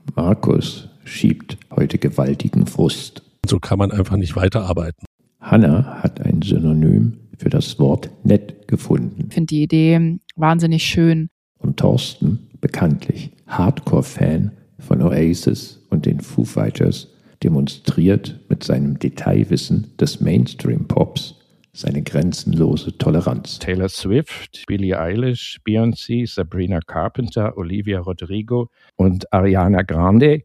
Markus schiebt heute gewaltigen Frust. So kann man einfach nicht weiterarbeiten. Hanna hat ein Synonym für das Wort nett gefunden. Ich finde die Idee wahnsinnig schön. Und Thorsten, bekanntlich Hardcore-Fan von Oasis und den Foo Fighters, demonstriert mit seinem Detailwissen des Mainstream-Pops seine grenzenlose Toleranz. Taylor Swift, Billie Eilish, Beyoncé, Sabrina Carpenter, Olivia Rodrigo und Ariana Grande.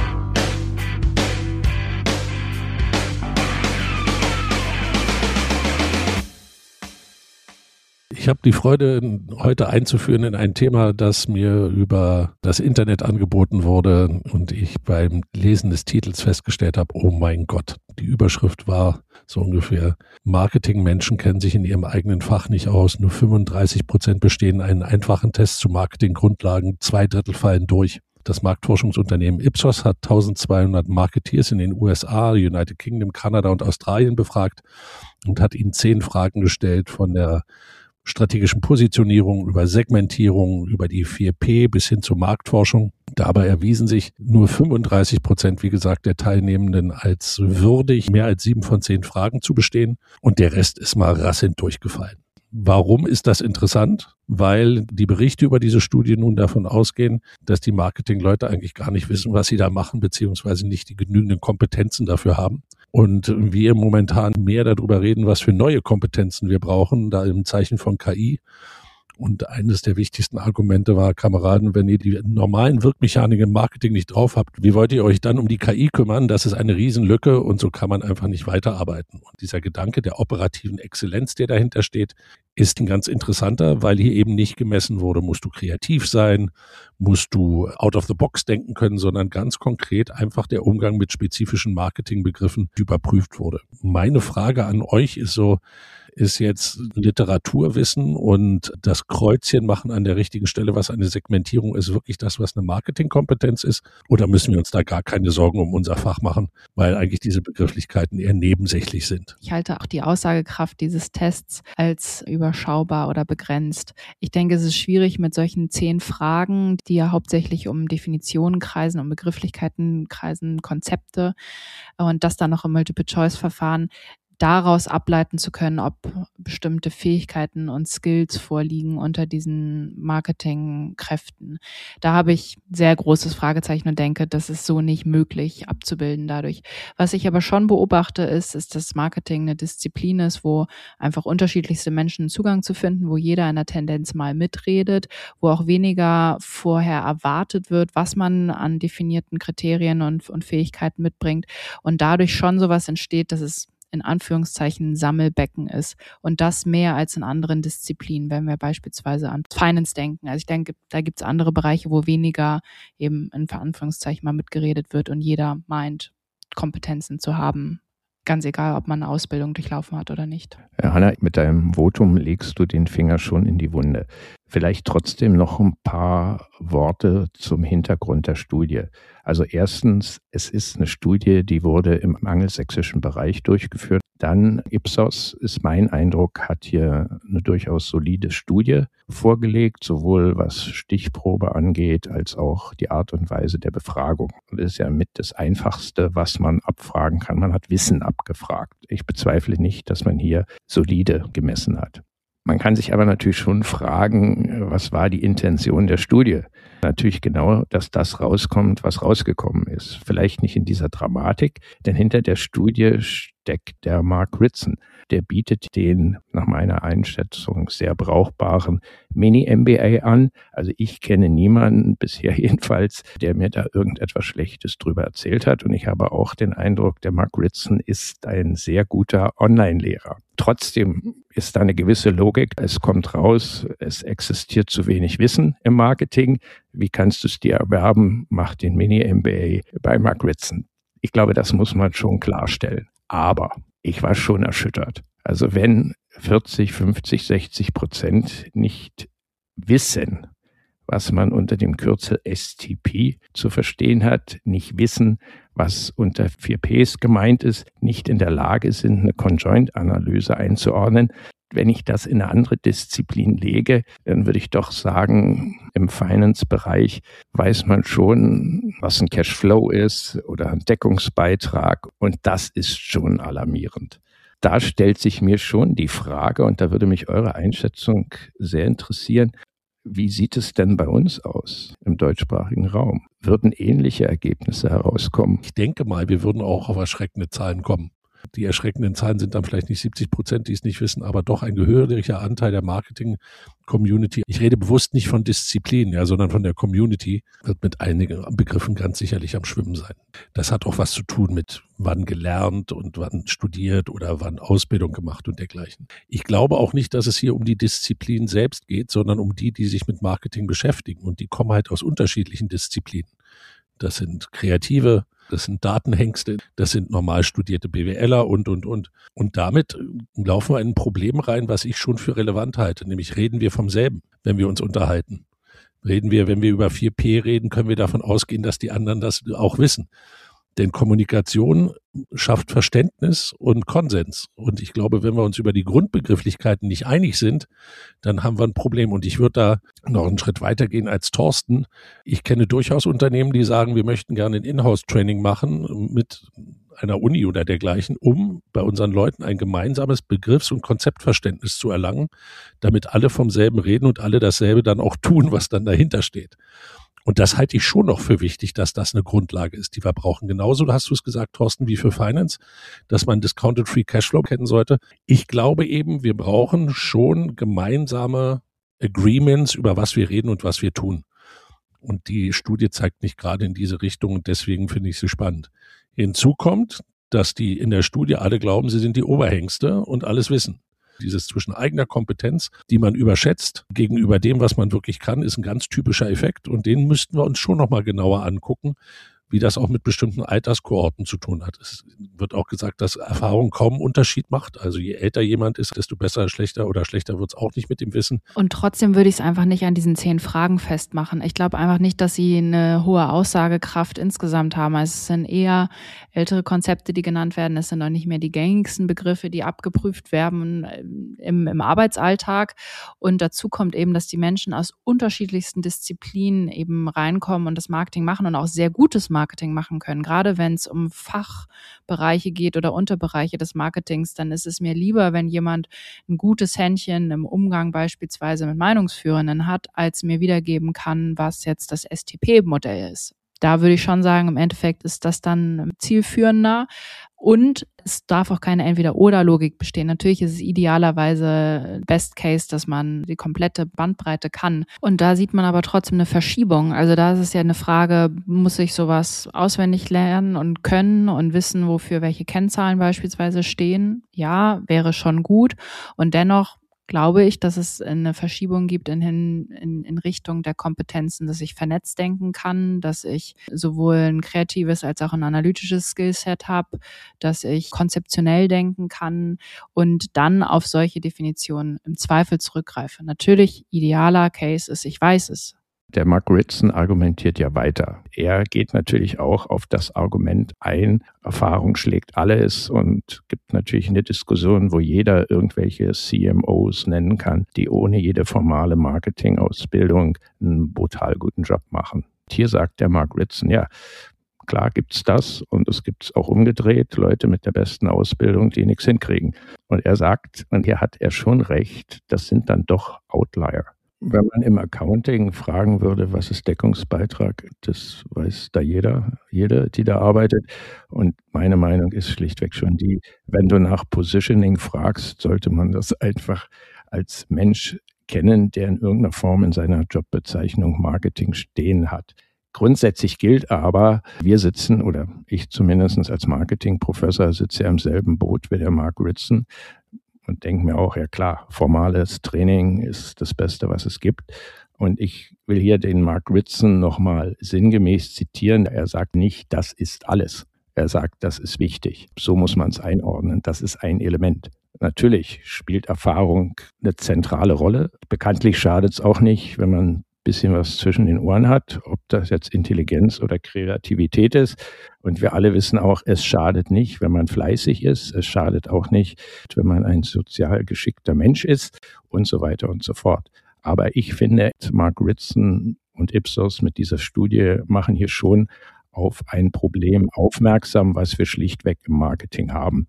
Ich habe die Freude, heute einzuführen in ein Thema, das mir über das Internet angeboten wurde und ich beim Lesen des Titels festgestellt habe, oh mein Gott, die Überschrift war so ungefähr: Marketingmenschen kennen sich in ihrem eigenen Fach nicht aus, nur 35% bestehen einen einfachen Test zu Marketinggrundlagen, 2/3 fallen durch. Das Marktforschungsunternehmen Ipsos hat 1200 Marketeers in den USA, United Kingdom, Kanada und Australien befragt und hat ihnen 10 Fragen gestellt, von der strategischen Positionierung, über Segmentierung, über die 4P bis hin zur Marktforschung. Dabei erwiesen sich nur 35%, wie gesagt, der Teilnehmenden als würdig, mehr als 7 von 10 Fragen zu bestehen, und der Rest ist mal rasselnd durchgefallen. Warum ist das interessant? Weil die Berichte über diese Studie nun davon ausgehen, dass die Marketingleute eigentlich gar nicht wissen, was sie da machen, beziehungsweise nicht die genügenden Kompetenzen dafür haben. Und wir momentan mehr darüber reden, was für neue Kompetenzen wir brauchen, da im Zeichen von KI. Und eines der wichtigsten Argumente war: Kameraden, wenn ihr die normalen Wirkmechaniken im Marketing nicht drauf habt, wie wollt ihr euch dann um die KI kümmern? Das ist eine Riesenlücke und so kann man einfach nicht weiterarbeiten. Und dieser Gedanke der operativen Exzellenz, der dahinter steht, ist ein ganz interessanter, weil hier eben nicht gemessen wurde, musst du kreativ sein, musst du out of the box denken können, sondern ganz konkret einfach der Umgang mit spezifischen Marketingbegriffen überprüft wurde. Meine Frage an euch ist jetzt Literaturwissen und das Kreuzchen machen an der richtigen Stelle, was eine Segmentierung ist, wirklich das, was eine Marketingkompetenz ist? Oder müssen wir uns da gar keine Sorgen um unser Fach machen, weil eigentlich diese Begrifflichkeiten eher nebensächlich sind? Ich halte auch die Aussagekraft dieses Tests als überschaubar oder begrenzt. Ich denke, es ist schwierig mit solchen 10 Fragen, die ja hauptsächlich um Definitionen kreisen, um Begrifflichkeiten kreisen, Konzepte, und das dann noch im Multiple-Choice-Verfahren, daraus ableiten zu können, ob bestimmte Fähigkeiten und Skills vorliegen unter diesen Marketingkräften. Da habe ich sehr großes Fragezeichen und denke, das ist so nicht möglich abzubilden dadurch. Was ich aber schon beobachte, ist, dass Marketing eine Disziplin ist, wo einfach unterschiedlichste Menschen Zugang zu finden, wo jeder in der Tendenz mal mitredet, wo auch weniger vorher erwartet wird, was man an definierten Kriterien und Fähigkeiten mitbringt, und dadurch schon sowas entsteht, dass es in Anführungszeichen ein Sammelbecken ist, und das mehr als in anderen Disziplinen, wenn wir beispielsweise an Finance denken. Also ich denke, da gibt es andere Bereiche, wo weniger eben in Anführungszeichen mal mitgeredet wird und jeder meint, Kompetenzen zu haben, ganz egal, ob man eine Ausbildung durchlaufen hat oder nicht. Hanna, mit deinem Votum legst du den Finger schon in die Wunde. Vielleicht trotzdem noch ein paar Worte zum Hintergrund der Studie. Also erstens, es ist eine Studie, die wurde im angelsächsischen Bereich durchgeführt. Dann Ipsos, ist mein Eindruck, hat hier eine durchaus solide Studie vorgelegt, sowohl was Stichprobe angeht, als auch die Art und Weise der Befragung. Das ist ja mit das Einfachste, was man abfragen kann. Man hat Wissen abgefragt. Ich bezweifle nicht, dass man hier solide gemessen hat. Man kann sich aber natürlich schon fragen, was war die Intention der Studie? Natürlich genau, dass das rauskommt, was rausgekommen ist. Vielleicht nicht in dieser Dramatik, denn hinter der Studie steckt der Mark Ritson. Der bietet den nach meiner Einschätzung sehr brauchbaren Mini-MBA an. Also ich kenne niemanden, bisher jedenfalls, der mir da irgendetwas Schlechtes drüber erzählt hat. Und ich habe auch den Eindruck, der Mark Ritson ist ein sehr guter Online-Lehrer. Trotzdem ist da eine gewisse Logik. Es kommt raus, es existiert zu wenig Wissen im Marketing. Wie kannst du es dir erwerben? Mach den Mini-MBA bei Mark Ritson. Ich glaube, das muss man schon klarstellen. Aber ich war schon erschüttert. Also wenn 40, 50, 60% nicht wissen, was man unter dem Kürzel STP zu verstehen hat, nicht wissen, was unter 4Ps gemeint ist, nicht in der Lage sind, eine Conjoint-Analyse einzuordnen, Wenn ich das in eine andere Disziplin lege, dann würde ich doch sagen, im Finance-Bereich weiß man schon, was ein Cashflow ist oder ein Deckungsbeitrag. Und das ist schon alarmierend. Da stellt sich mir schon die Frage, und da würde mich eure Einschätzung sehr interessieren, wie sieht es denn bei uns aus im deutschsprachigen Raum? Würden ähnliche Ergebnisse herauskommen? Ich denke mal, wir würden auch auf erschreckende Zahlen kommen. Die erschreckenden Zahlen sind dann vielleicht nicht 70%, die es nicht wissen, aber doch ein gehöriger Anteil der Marketing-Community. Ich rede bewusst nicht von Disziplin, sondern von der Community, wird mit einigen Begriffen ganz sicherlich am Schwimmen sein. Das hat auch was zu tun mit wann gelernt und wann studiert oder wann Ausbildung gemacht und dergleichen. Ich glaube auch nicht, dass es hier um die Disziplin selbst geht, sondern um die sich mit Marketing beschäftigen. Und die kommen halt aus unterschiedlichen Disziplinen. Das sind Kreative, das sind Datenhengste, das sind normal studierte BWLer und. Und damit laufen wir in ein Problem rein, was ich schon für relevant halte, nämlich reden wir vom selben, wenn wir uns unterhalten. Wenn wir über 4P reden, können wir davon ausgehen, dass die anderen das auch wissen. Denn Kommunikation schafft Verständnis und Konsens. Und ich glaube, wenn wir uns über die Grundbegrifflichkeiten nicht einig sind, dann haben wir ein Problem. Und ich würde da noch einen Schritt weiter gehen als Thorsten. Ich kenne durchaus Unternehmen, die sagen, wir möchten gerne ein Inhouse-Training machen mit einer Uni oder dergleichen, um bei unseren Leuten ein gemeinsames Begriffs- und Konzeptverständnis zu erlangen, damit alle vom selben reden und alle dasselbe dann auch tun, was dann dahinter steht. Und das halte ich schon noch für wichtig, dass das eine Grundlage ist, die wir brauchen. Genauso hast du es gesagt, Thorsten, wie für Finance, dass man Discounted Free Cashflow kennen sollte. Ich glaube eben, wir brauchen schon gemeinsame Agreements, über was wir reden und was wir tun. Und die Studie zeigt nicht gerade in diese Richtung und deswegen finde ich sie spannend. Hinzu kommt, dass die in der Studie alle glauben, sie sind die Oberhengste und alles wissen. Dieses zwischen eigener Kompetenz, die man überschätzt, gegenüber dem, was man wirklich kann, ist ein ganz typischer Effekt. Und den müssten wir uns schon nochmal genauer angucken, wie das auch mit bestimmten Alterskohorten zu tun hat. Es wird auch gesagt, dass Erfahrung kaum einen Unterschied macht. Also je älter jemand ist, desto besser, schlechter oder schlechter wird es auch nicht mit dem Wissen. Und trotzdem würde ich es einfach nicht an diesen 10 Fragen festmachen. Ich glaube einfach nicht, dass sie eine hohe Aussagekraft insgesamt haben. Also es sind eher ältere Konzepte, die genannt werden. Es sind auch nicht mehr die gängigsten Begriffe, die abgeprüft werden im Arbeitsalltag. Und dazu kommt eben, dass die Menschen aus unterschiedlichsten Disziplinen eben reinkommen und das Marketing machen und auch sehr gutes Marketing machen können. Gerade wenn es um Fachbereiche geht oder Unterbereiche des Marketings, dann ist es mir lieber, wenn jemand ein gutes Händchen im Umgang beispielsweise mit Meinungsführenden hat, als mir wiedergeben kann, was jetzt das STP-Modell ist. Da würde ich schon sagen, im Endeffekt ist das dann zielführender und es darf auch keine Entweder-oder-Logik bestehen. Natürlich ist es idealerweise Best Case, dass man die komplette Bandbreite kann. Und da sieht man aber trotzdem eine Verschiebung. Also da ist es ja eine Frage, muss ich sowas auswendig lernen und können und wissen, wofür welche Kennzahlen beispielsweise stehen? Ja, wäre schon gut. Und dennoch glaube ich, dass es eine Verschiebung gibt in Richtung der Kompetenzen, dass ich vernetzt denken kann, dass ich sowohl ein kreatives als auch ein analytisches Skillset habe, dass ich konzeptionell denken kann und dann auf solche Definitionen im Zweifel zurückgreife. Natürlich, idealer Case ist, ich weiß es. Der Mark Ritson argumentiert ja weiter. Er geht natürlich auch auf das Argument ein, Erfahrung schlägt alles und gibt natürlich eine Diskussion, wo jeder irgendwelche CMOs nennen kann, die ohne jede formale Marketingausbildung einen brutal guten Job machen. Hier sagt der Mark Ritson, ja, klar gibt's das und es gibt's auch umgedreht, Leute mit der besten Ausbildung, die nichts hinkriegen. Und er sagt, und hier hat er schon recht, das sind dann doch Outlier. Wenn man im Accounting fragen würde, was ist Deckungsbeitrag, das weiß da jede, die da arbeitet. Und meine Meinung ist schlichtweg schon die, wenn du nach Positioning fragst, sollte man das einfach als Mensch kennen, der in irgendeiner Form in seiner Jobbezeichnung Marketing stehen hat. Grundsätzlich gilt aber, wir sitzen, oder ich zumindest als Marketingprofessor sitze ja im selben Boot wie der Mark Ritson. Und denke mir auch, ja klar, formales Training ist das Beste, was es gibt. Und ich will hier den Mark Ritson nochmal sinngemäß zitieren. Er sagt nicht, das ist alles. Er sagt, das ist wichtig. So muss man es einordnen. Das ist ein Element. Natürlich spielt Erfahrung eine zentrale Rolle. Bekanntlich schadet es auch nicht, wenn man bisschen was zwischen den Ohren hat, ob das jetzt Intelligenz oder Kreativität ist. Und wir alle wissen auch, es schadet nicht, wenn man fleißig ist. Es schadet auch nicht, wenn man ein sozial geschickter Mensch ist und so weiter und so fort. Aber ich finde, Mark Ritson und Ipsos mit dieser Studie machen hier schon auf ein Problem aufmerksam, was wir schlichtweg im Marketing haben.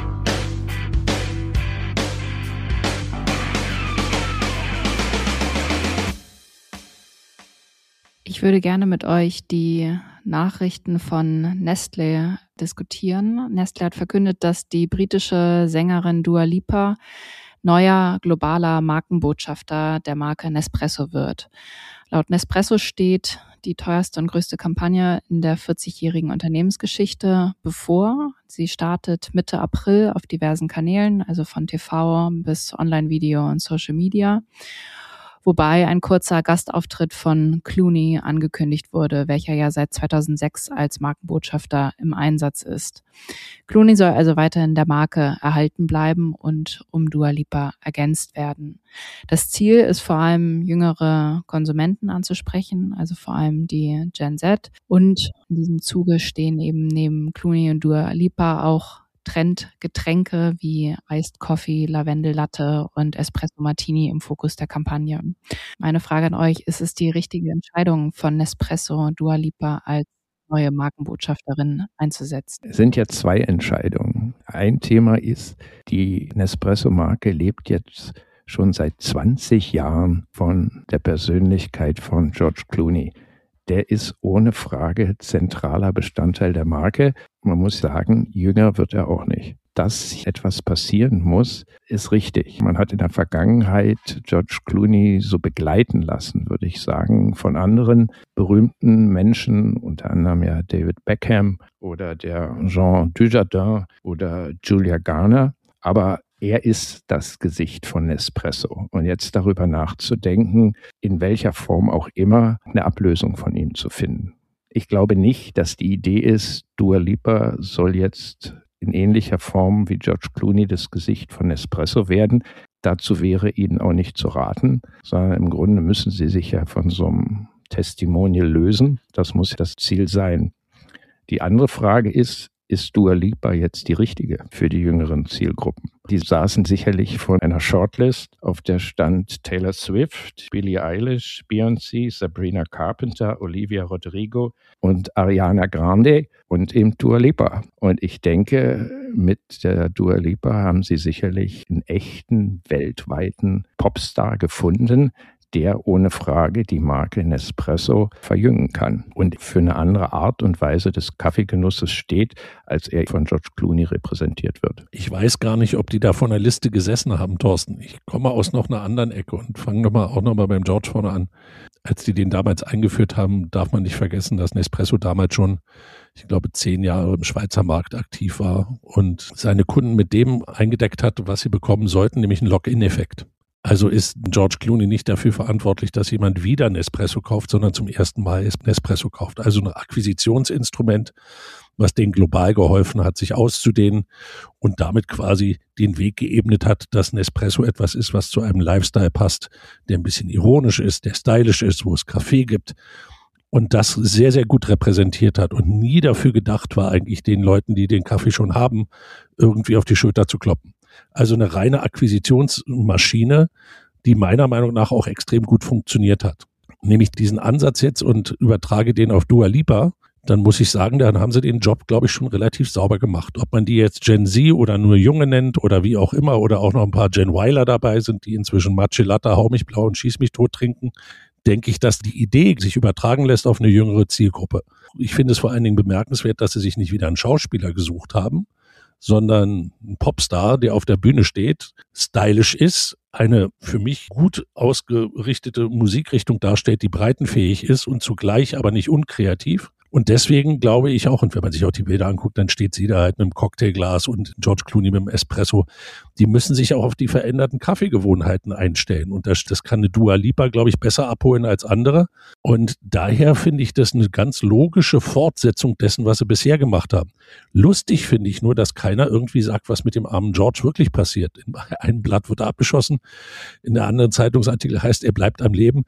Ich würde gerne mit euch die Nachrichten von Nestlé diskutieren. Nestlé hat verkündet, dass die britische Sängerin Dua Lipa neuer globaler Markenbotschafter der Marke Nespresso wird. Laut Nespresso steht die teuerste und größte Kampagne in der 40-jährigen Unternehmensgeschichte bevor. Sie startet Mitte April auf diversen Kanälen, also von TV bis Online-Video und Social Media. Wobei ein kurzer Gastauftritt von Clooney angekündigt wurde, welcher ja seit 2006 als Markenbotschafter im Einsatz ist. Clooney soll also weiterhin der Marke erhalten bleiben und um Dua Lipa ergänzt werden. Das Ziel ist vor allem jüngere Konsumenten anzusprechen, also vor allem die Gen Z. Und in diesem Zuge stehen eben neben Clooney und Dua Lipa auch Trendgetränke wie Iced Coffee, Lavendel-Latte und Espresso Martini im Fokus der Kampagne. Meine Frage an euch, ist es die richtige Entscheidung von Nespresso, Dua Lipa als neue Markenbotschafterin einzusetzen? Es sind ja zwei Entscheidungen. Ein Thema ist, die Nespresso-Marke lebt jetzt schon seit 20 Jahren von der Persönlichkeit von George Clooney. Der ist ohne Frage zentraler Bestandteil der Marke. Man muss sagen, jünger wird er auch nicht. Dass etwas passieren muss, ist richtig. Man hat in der Vergangenheit George Clooney so begleiten lassen, würde ich sagen, von anderen berühmten Menschen, unter anderem ja David Beckham oder der Jean Dujardin oder Julia Garner. Aber er ist das Gesicht von Nespresso. Und jetzt darüber nachzudenken, in welcher Form auch immer eine Ablösung von ihm zu finden. Ich glaube nicht, dass die Idee ist, Dua Lipa soll jetzt in ähnlicher Form wie George Clooney das Gesicht von Nespresso werden. Dazu wäre ihnen auch nicht zu raten, sondern im Grunde müssen sie sich ja von so einem Testimonial lösen. Das muss das Ziel sein. Die andere Frage ist Dua Lipa jetzt die richtige für die jüngeren Zielgruppen? Die saßen sicherlich vor einer Shortlist, auf der stand Taylor Swift, Billie Eilish, Beyoncé, Sabrina Carpenter, Olivia Rodrigo und Ariana Grande und eben Dua Lipa. Und ich denke, mit der Dua Lipa haben sie sicherlich einen echten weltweiten Popstar gefunden, der ohne Frage die Marke Nespresso verjüngen kann und für eine andere Art und Weise des Kaffeegenusses steht, als er von George Clooney repräsentiert wird. Ich weiß gar nicht, ob die da vor einer Liste gesessen haben, Thorsten. Ich komme aus noch einer anderen Ecke und fange auch nochmal beim George vorne an. Als die den damals eingeführt haben, darf man nicht vergessen, dass Nespresso damals schon, ich glaube, 10 Jahre im Schweizer Markt aktiv war und seine Kunden mit dem eingedeckt hat, was sie bekommen sollten, nämlich einen Lock-in-Effekt. Also ist George Clooney nicht dafür verantwortlich, dass jemand wieder Nespresso kauft, sondern zum ersten Mal Nespresso kauft. Also ein Akquisitionsinstrument, was denen global geholfen hat, sich auszudehnen und damit quasi den Weg geebnet hat, dass Nespresso etwas ist, was zu einem Lifestyle passt, der ein bisschen ironisch ist, der stylisch ist, wo es Kaffee gibt und das sehr, sehr gut repräsentiert hat und nie dafür gedacht war, eigentlich den Leuten, die den Kaffee schon haben, irgendwie auf die Schulter zu kloppen. Also eine reine Akquisitionsmaschine, die meiner Meinung nach auch extrem gut funktioniert hat. Nehme ich diesen Ansatz jetzt und übertrage den auf Dua Lipa, dann muss ich sagen, dann haben sie den Job, glaube ich, schon relativ sauber gemacht. Ob man die jetzt Gen Z oder nur Junge nennt oder wie auch immer oder auch noch ein paar Gen Yler dabei sind, die inzwischen Matcha Latte, Hau mich blau und schieß mich tot trinken, denke ich, dass die Idee sich übertragen lässt auf eine jüngere Zielgruppe. Ich finde es vor allen Dingen bemerkenswert, dass sie sich nicht wieder einen Schauspieler gesucht haben, sondern ein Popstar, der auf der Bühne steht, stylisch ist, eine für mich gut ausgerichtete Musikrichtung darstellt, die breitenfähig ist und zugleich aber nicht unkreativ. Und deswegen glaube ich auch, und wenn man sich auch die Bilder anguckt, dann steht sie da halt mit dem Cocktailglas und George Clooney mit dem Espresso. Die müssen sich auch auf die veränderten Kaffeegewohnheiten einstellen. Und das kann eine Dua Lipa, glaube ich, besser abholen als andere. Und daher finde ich das eine ganz logische Fortsetzung dessen, was sie bisher gemacht haben. Lustig finde ich nur, dass keiner irgendwie sagt, was mit dem armen George wirklich passiert. In einem Blatt wird er abgeschossen, in der anderen Zeitungsartikel heißt, er bleibt am Leben.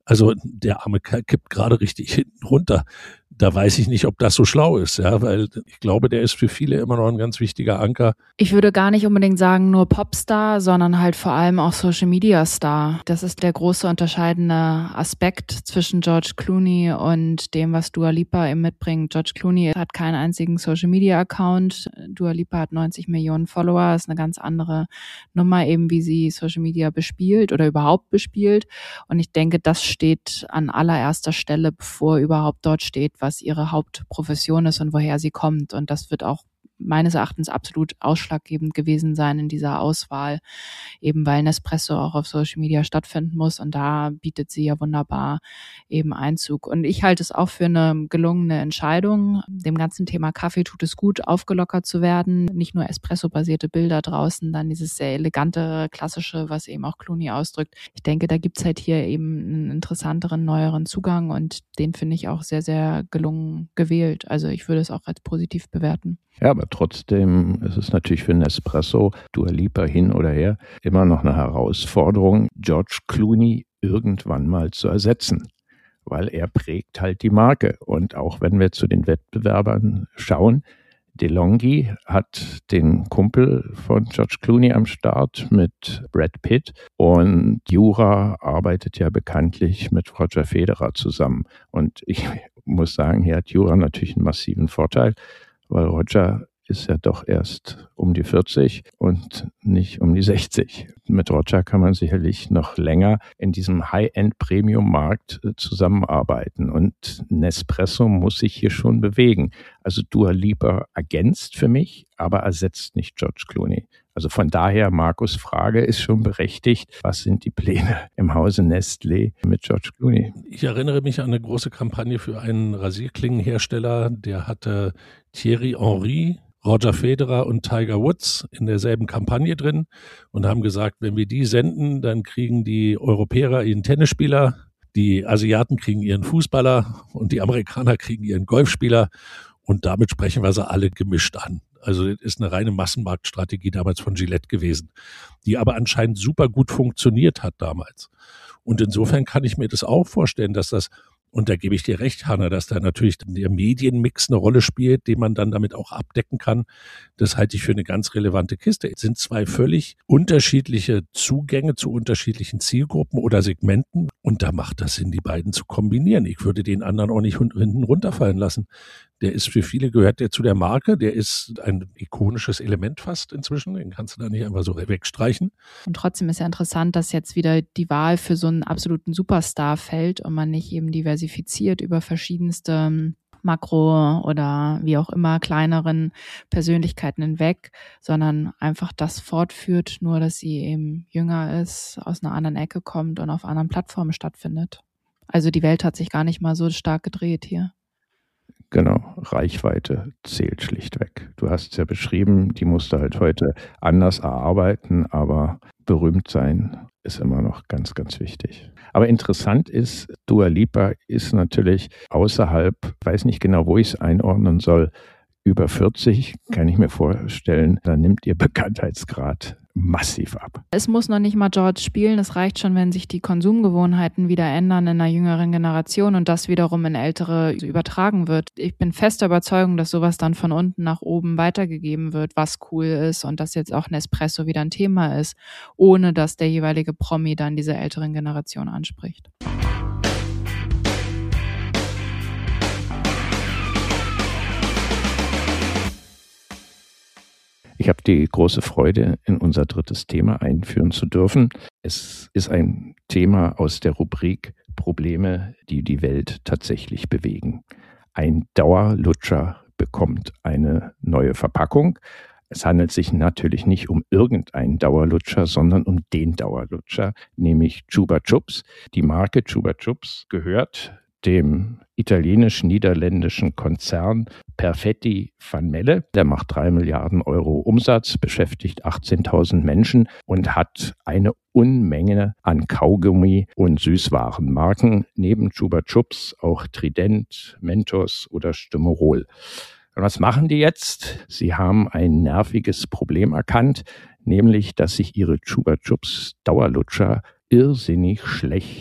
Also der arme Kerl kippt gerade richtig hinten runter. Da weiß ich nicht, ob das so schlau ist, ja, weil ich glaube, der ist für viele immer noch ein ganz wichtiger Anker. Ich würde gar nicht unbedingt sagen nur Popstar, sondern halt vor allem auch Social-Media-Star. Das ist der große unterscheidende Aspekt zwischen George Clooney und dem, was Dua Lipa eben mitbringt. George Clooney hat keinen einzigen Social-Media-Account. Dua Lipa hat 90 Millionen Follower. Das ist eine ganz andere Nummer eben, wie sie Social-Media bespielt oder überhaupt bespielt. Und ich denke, das steht an allererster Stelle, bevor überhaupt dort steht, was ihre Hauptprofession ist und woher sie kommt. Und das wird auch meines Erachtens absolut ausschlaggebend gewesen sein in dieser Auswahl, eben weil Nespresso auch auf Social Media stattfinden muss und da bietet sie ja wunderbar eben Einzug. Und ich halte es auch für eine gelungene Entscheidung. Dem ganzen Thema Kaffee tut es gut, aufgelockert zu werden. Nicht nur Espresso-basierte Bilder draußen, dann dieses sehr elegante, klassische, was eben auch Clooney ausdrückt. Ich denke, da gibt's halt hier eben einen interessanteren, neueren Zugang und den finde ich auch sehr, sehr gelungen gewählt. Also ich würde es auch als positiv bewerten. Ja, aber trotzdem ist es natürlich für Nespresso, Dua Lipa hin oder her, immer noch eine Herausforderung, George Clooney irgendwann mal zu ersetzen, weil er prägt halt die Marke. Und auch wenn wir zu den Wettbewerbern schauen, DeLonghi hat den Kumpel von George Clooney am Start mit Brad Pitt und Jura arbeitet ja bekanntlich mit Roger Federer zusammen. Und ich muss sagen, hier hat Jura natürlich einen massiven Vorteil, weil Roger ist ja doch erst um die 40 und nicht um die 60. Mit Roger kann man sicherlich noch länger in diesem High-End-Premium-Markt zusammenarbeiten und Nespresso muss sich hier schon bewegen. Also Dua Lipa ergänzt für mich, aber ersetzt nicht George Clooney. Also von daher, Markus' Frage ist schon berechtigt. Was sind die Pläne im Hause Nestlé mit George Clooney? Ich erinnere mich an eine große Kampagne für einen Rasierklingenhersteller, der hatte Thierry Henry, Roger Federer und Tiger Woods in derselben Kampagne drin und haben gesagt, wenn wir die senden, dann kriegen die Europäer ihren Tennisspieler, die Asiaten kriegen ihren Fußballer und die Amerikaner kriegen ihren Golfspieler und damit sprechen wir sie alle gemischt an. Also das ist eine reine Massenmarktstrategie damals von Gillette gewesen, die aber anscheinend super gut funktioniert hat damals. Und insofern kann ich mir das auch vorstellen, dass das, und da gebe ich dir recht, Hanna, dass da natürlich der Medienmix eine Rolle spielt, den man dann damit auch abdecken kann. Das halte ich für eine ganz relevante Kiste. Es sind zwei völlig unterschiedliche Zugänge zu unterschiedlichen Zielgruppen oder Segmenten und da macht das Sinn, die beiden zu kombinieren. Ich würde den anderen auch nicht hinten runterfallen lassen. Der ist für viele, gehört der zu der Marke, der ist ein ikonisches Element fast inzwischen, den kannst du da nicht einfach so wegstreichen. Und trotzdem ist ja interessant, dass jetzt wieder die Wahl für so einen absoluten Superstar fällt und man nicht eben diversifiziert über verschiedenste Makro- oder wie auch immer kleineren Persönlichkeiten hinweg, sondern einfach das fortführt, nur dass sie eben jünger ist, aus einer anderen Ecke kommt und auf anderen Plattformen stattfindet. Also die Welt hat sich gar nicht mal so stark gedreht hier. Genau, Reichweite zählt schlichtweg. Du hast es ja beschrieben, die musst du halt heute anders erarbeiten, aber berühmt sein ist immer noch ganz, ganz wichtig. Aber interessant ist, Dua Lipa ist natürlich außerhalb, weiß nicht genau, wo ich es einordnen soll, über 40, kann ich mir vorstellen, da nimmt ihr Bekanntheitsgrad massiv ab. Es muss noch nicht mal George spielen, es reicht schon, wenn sich die Konsumgewohnheiten wieder ändern in einer jüngeren Generation und das wiederum in ältere übertragen wird. Ich bin fester Überzeugung, dass sowas dann von unten nach oben weitergegeben wird, was cool ist und dass jetzt auch Nespresso wieder ein Thema ist, ohne dass der jeweilige Promi dann diese älteren Generation anspricht. Ich habe die große Freude, in unser drittes Thema einführen zu dürfen. Es ist ein Thema aus der Rubrik Probleme, die die Welt tatsächlich bewegen. Ein Dauerlutscher bekommt eine neue Verpackung. Es handelt sich natürlich nicht um irgendeinen Dauerlutscher, sondern um den Dauerlutscher, nämlich Chupa Chups. Die Marke Chupa Chups gehört dem italienisch-niederländischen Konzern Perfetti van Melle. Der macht 3 Milliarden Euro Umsatz, beschäftigt 18.000 Menschen und hat eine Unmenge an Kaugummi- und Süßwarenmarken. Neben Chupa Chups auch Trident, Mentos oder Stimorol. Und was machen die jetzt? Sie haben ein nerviges Problem erkannt, nämlich, dass sich ihre Chupa Chups Dauerlutscher irrsinnig schlecht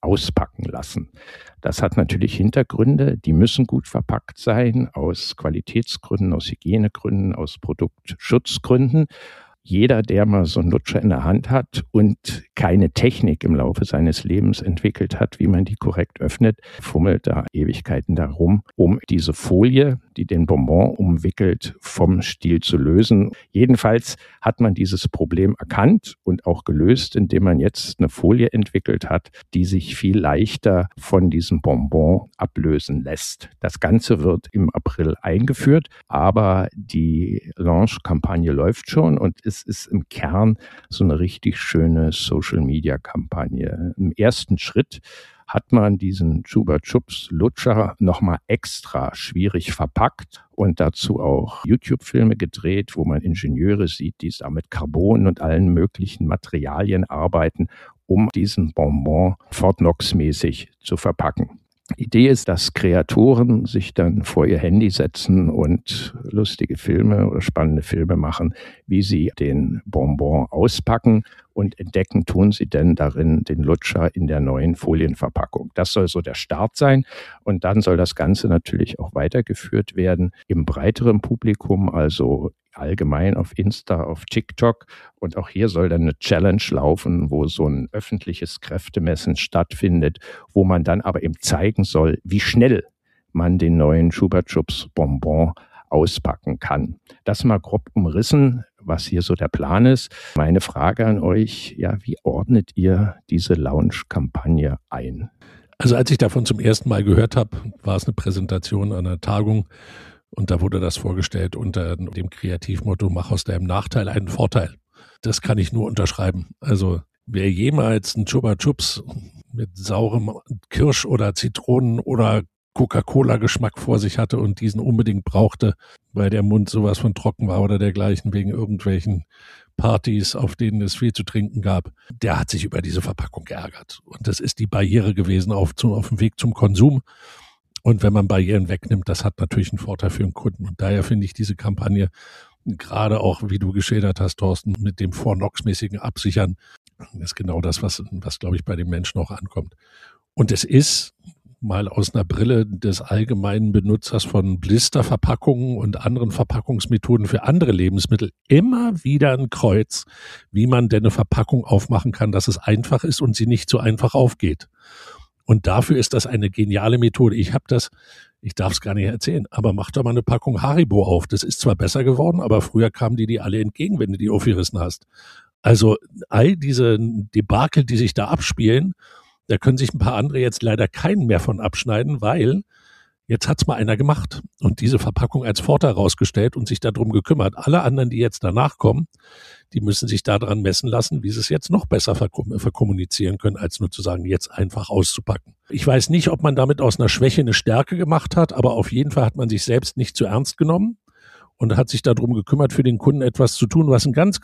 auspacken lassen. Das hat natürlich Hintergründe, die müssen gut verpackt sein, aus Qualitätsgründen, aus Hygienegründen, aus Produktschutzgründen. Jeder, der mal so einen Lutscher in der Hand hat und keine Technik im Laufe seines Lebens entwickelt hat, wie man die korrekt öffnet, fummelt da Ewigkeiten darum, um diese Folie, die den Bonbon umwickelt, vom Stiel zu lösen. Jedenfalls hat man dieses Problem erkannt und auch gelöst, indem man jetzt eine Folie entwickelt hat, die sich viel leichter von diesem Bonbon ablösen lässt. Das Ganze wird im April eingeführt, aber die Launch-Kampagne läuft schon und es ist im Kern so eine richtig schöne Social-Media-Kampagne. Im ersten Schritt hat man diesen Chupa Chups Lutscher nochmal extra schwierig verpackt und dazu auch YouTube-Filme gedreht, wo man Ingenieure sieht, die da mit Carbon und allen möglichen Materialien arbeiten, um diesen Bonbon Fort Knox-mäßig zu verpacken. Die Idee ist, dass Kreatoren sich dann vor ihr Handy setzen und lustige Filme oder spannende Filme machen, wie sie den Bonbon auspacken und entdecken, tun sie denn darin den Lutscher in der neuen Folienverpackung. Das soll so der Start sein und dann soll das Ganze natürlich auch weitergeführt werden im breiteren Publikum, also allgemein auf Insta, auf TikTok. Und auch hier soll dann eine Challenge laufen, wo so ein öffentliches Kräftemessen stattfindet, wo man dann aber eben zeigen soll, wie schnell man den neuen Chupa Chups Bonbon auspacken kann. Das mal grob umrissen, was hier so der Plan ist. Meine Frage an euch, ja, wie ordnet ihr diese Launch-Kampagne ein? Also als ich davon zum ersten Mal gehört habe, war es eine Präsentation an einer Tagung. Und da wurde das vorgestellt unter dem Kreativmotto, mach aus deinem Nachteil einen Vorteil. Das kann ich nur unterschreiben. Also wer jemals einen Chupa Chups mit saurem Kirsch- oder Zitronen- oder Coca-Cola-Geschmack vor sich hatte und diesen unbedingt brauchte, weil der Mund sowas von trocken war oder dergleichen wegen irgendwelchen Partys, auf denen es viel zu trinken gab, der hat sich über diese Verpackung geärgert. Und das ist die Barriere gewesen auf dem Weg zum Konsum. Und wenn man Barrieren wegnimmt, das hat natürlich einen Vorteil für den Kunden. Und daher finde ich diese Kampagne gerade auch, wie du geschildert hast, Thorsten, mit dem Fort Knox-mäßigen Absichern, ist genau das, was glaube ich, bei den Menschen auch ankommt. Und es ist mal aus einer Brille des allgemeinen Benutzers von Blisterverpackungen und anderen Verpackungsmethoden für andere Lebensmittel immer wieder ein Kreuz, wie man denn eine Verpackung aufmachen kann, dass es einfach ist und sie nicht so einfach aufgeht. Und dafür ist das eine geniale Methode. Ich darf es gar nicht erzählen, aber mach doch mal eine Packung Haribo auf. Das ist zwar besser geworden, aber früher kamen die alle entgegen, wenn du die aufgerissen hast. Also all diese Debakel, die sich da abspielen, da können sich ein paar andere jetzt leider keinen mehr von abschneiden, weil jetzt hat's mal einer gemacht und diese Verpackung als Vorteil rausgestellt und sich darum gekümmert. Alle anderen, die jetzt danach kommen, die müssen sich daran messen lassen, wie sie es jetzt noch besser verkommunizieren können, als nur zu sagen, jetzt einfach auszupacken. Ich weiß nicht, ob man damit aus einer Schwäche eine Stärke gemacht hat, aber auf jeden Fall hat man sich selbst nicht zu ernst genommen und hat sich darum gekümmert, für den Kunden etwas zu tun, was ein ganz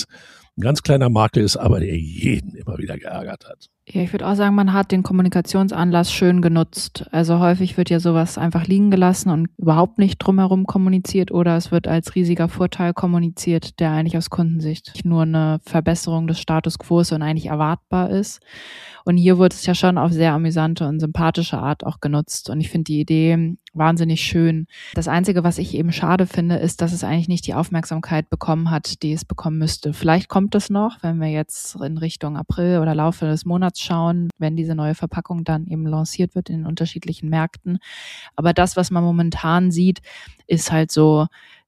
kleiner Makel ist, aber der jeden immer wieder geärgert hat. Ja, ich würde auch sagen, man hat den Kommunikationsanlass schön genutzt. Also häufig wird ja sowas einfach liegen gelassen und überhaupt nicht drumherum kommuniziert oder es wird als riesiger Vorteil kommuniziert, der eigentlich aus Kundensicht nur eine Verbesserung des Status quo ist und eigentlich erwartbar ist. Und hier wurde es ja schon auf sehr amüsante und sympathische Art auch genutzt. Und ich finde die Idee wahnsinnig schön. Das Einzige, was ich eben schade finde, ist, dass es eigentlich nicht die Aufmerksamkeit bekommen hat, die es bekommen müsste. Vielleicht kommt es noch, wenn wir jetzt in Richtung April oder Laufe des Monats schauen, wenn diese neue Verpackung dann eben lanciert wird in den unterschiedlichen Märkten. Aber das, was man momentan sieht, ist halt so,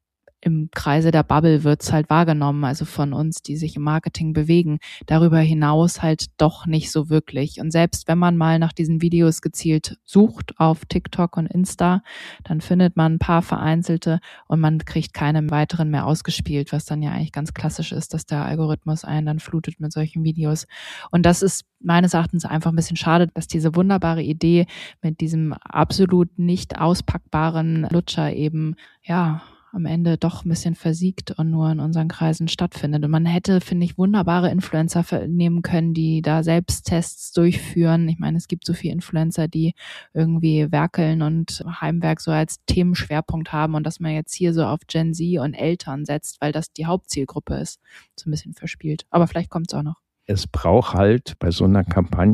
im Kreise der Bubble wird's halt wahrgenommen, also von uns, die sich im Marketing bewegen. Darüber hinaus halt doch nicht so wirklich. Und selbst wenn man mal nach diesen Videos gezielt sucht auf TikTok und Insta, dann findet man ein paar vereinzelte und man kriegt keine weiteren mehr ausgespielt, was dann ja eigentlich ganz klassisch ist, dass der Algorithmus einen dann flutet mit solchen Videos. Und das ist meines Erachtens einfach ein bisschen schade, dass diese wunderbare Idee mit diesem absolut nicht auspackbaren Lutscher eben, ja, am Ende doch ein bisschen versiegt und nur in unseren Kreisen stattfindet. Und man hätte, finde ich, wunderbare Influencer nehmen können, die da selbst Tests durchführen. Ich meine, es gibt so viele Influencer, die irgendwie Werkeln und Heimwerk so als Themenschwerpunkt haben und dass man jetzt hier so auf Gen Z und Eltern setzt, weil das die Hauptzielgruppe ist, so ein bisschen verspielt. Aber vielleicht kommt es auch noch. Es braucht halt bei so einer Kampagne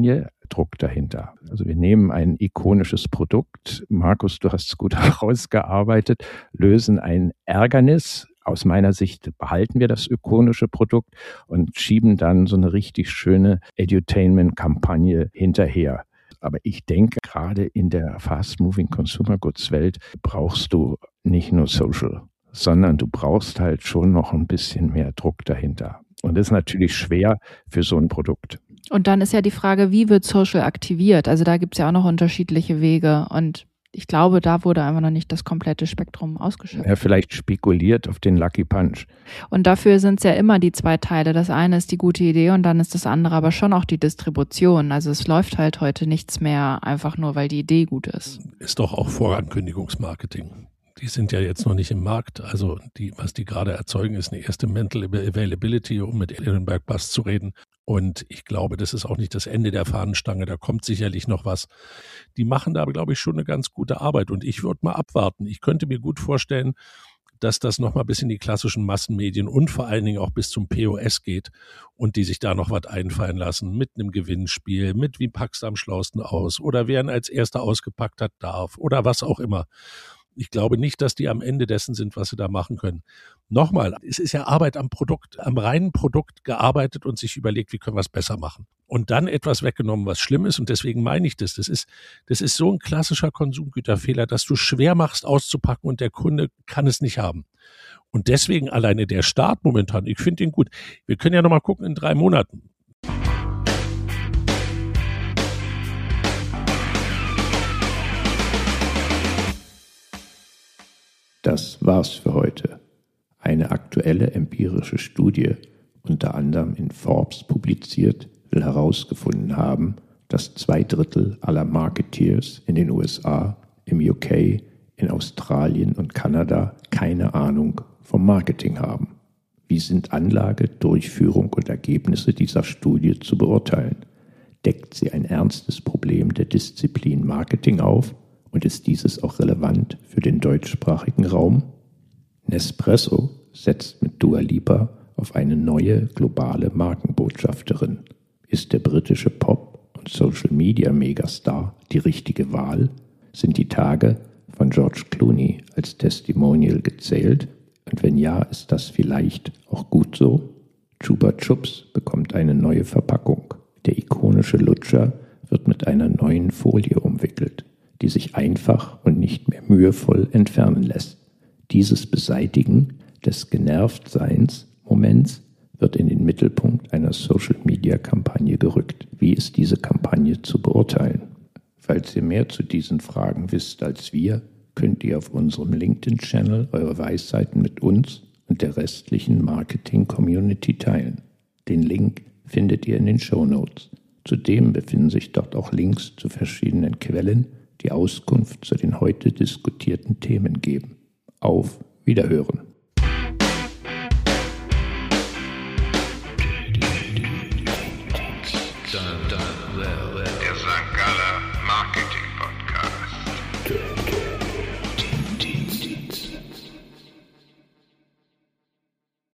Druck dahinter. Also wir nehmen ein ikonisches Produkt, Markus, du hast es gut herausgearbeitet, lösen ein Ärgernis. Aus meiner Sicht behalten wir das ikonische Produkt und schieben dann so eine richtig schöne Edutainment-Kampagne hinterher. Aber ich denke, gerade in der Fast-Moving Consumer Goods Welt brauchst du nicht nur Social, sondern du brauchst halt schon noch ein bisschen mehr Druck dahinter. Und das ist natürlich schwer für so ein Produkt. Und dann ist ja die Frage, wie wird Social aktiviert? Also da gibt es ja auch noch unterschiedliche Wege und ich glaube, da wurde einfach noch nicht das komplette Spektrum ausgeschöpft. Ja, vielleicht spekuliert auf den Lucky Punch. Und dafür sind es ja immer die zwei Teile. Das eine ist die gute Idee und dann ist das andere aber schon auch die Distribution. Also es läuft halt heute nichts mehr einfach nur, weil die Idee gut ist. Ist doch auch Vorankündigungsmarketing. Die sind ja jetzt noch nicht im Markt. Also was die gerade erzeugen, ist eine erste Mental Availability, um mit Ehrenberg Bass zu reden. Und ich glaube, das ist auch nicht das Ende der Fahnenstange. Da kommt sicherlich noch was. Die machen da, glaube ich, schon eine ganz gute Arbeit. Und ich würde mal abwarten. Ich könnte mir gut vorstellen, dass das nochmal bis in die klassischen Massenmedien und vor allen Dingen auch bis zum POS geht und die sich da noch was einfallen lassen mit einem Gewinnspiel, mit wie packst du am schlausten aus oder wer ihn als erster ausgepackt hat darf oder was auch immer. Ich glaube nicht, dass die am Ende dessen sind, was sie da machen können. Nochmal, es ist ja Arbeit am Produkt, am reinen Produkt gearbeitet und sich überlegt, wie können wir es besser machen. Und dann etwas weggenommen, was schlimm ist. Und deswegen meine ich das. Das ist so ein klassischer Konsumgüterfehler, dass du schwer machst auszupacken und der Kunde kann es nicht haben. Und deswegen alleine der Start momentan, ich finde den gut. Wir können ja nochmal gucken in 3 Monaten. Das war's für heute. Eine aktuelle empirische Studie, unter anderem in Forbes publiziert, will herausgefunden haben, dass 2/3 aller Marketeers in den USA, im UK, in Australien und Kanada keine Ahnung vom Marketing haben. Wie sind Anlage, Durchführung und Ergebnisse dieser Studie zu beurteilen? Deckt sie ein ernstes Problem der Disziplin Marketing auf? Und ist dieses auch relevant für den deutschsprachigen Raum? Nespresso setzt mit Dua Lipa auf eine neue globale Markenbotschafterin. Ist der britische Pop- und Social-Media-Megastar die richtige Wahl? Sind die Tage von George Clooney als Testimonial gezählt? Und wenn ja, ist das vielleicht auch gut so? Chupa Chups bekommt eine neue Verpackung. Der ikonische Lutscher wird mit einer neuen Folie umwickelt, die sich einfach und nicht mehr mühevoll entfernen lässt. Dieses Beseitigen des Genervtseins-Moments wird in den Mittelpunkt einer Social-Media-Kampagne gerückt. Wie ist diese Kampagne zu beurteilen? Falls ihr mehr zu diesen Fragen wisst als wir, könnt ihr auf unserem LinkedIn-Channel eure Weisheiten mit uns und der restlichen Marketing-Community teilen. Den Link findet ihr in den Shownotes. Zudem befinden sich dort auch Links zu verschiedenen Quellen, die Auskunft zu den heute diskutierten Themen geben. Auf Wiederhören!